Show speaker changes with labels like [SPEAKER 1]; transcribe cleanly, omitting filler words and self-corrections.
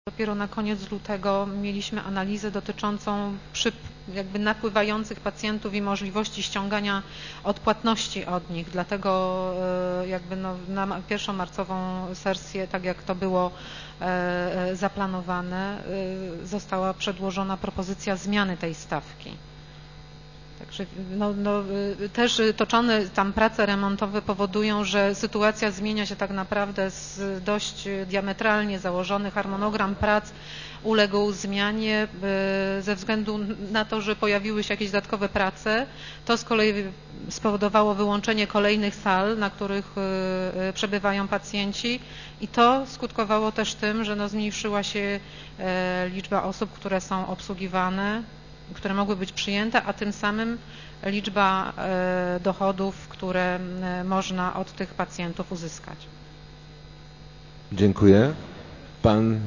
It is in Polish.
[SPEAKER 1] Dopiero na koniec lutego mieliśmy analizę dotyczącą jakby napływających pacjentów i możliwości ściągania odpłatności od nich. Dlatego jakby na pierwszą marcową sesję, tak jak to było zaplanowane, została przedłożona propozycja zmiany tej stawki. Także też toczone tam prace remontowe powodują, że sytuacja zmienia się tak naprawdę z dość diametralnie założony harmonogram prac uległ zmianie ze względu na to, że pojawiły się jakieś dodatkowe prace. To z kolei spowodowało wyłączenie kolejnych sal, na których przebywają pacjenci i to skutkowało też tym, że zmniejszyła się liczba osób, które są obsługiwane, które mogły być przyjęte, a tym samym liczba dochodów, które można od tych pacjentów uzyskać.
[SPEAKER 2] Dziękuję. Pan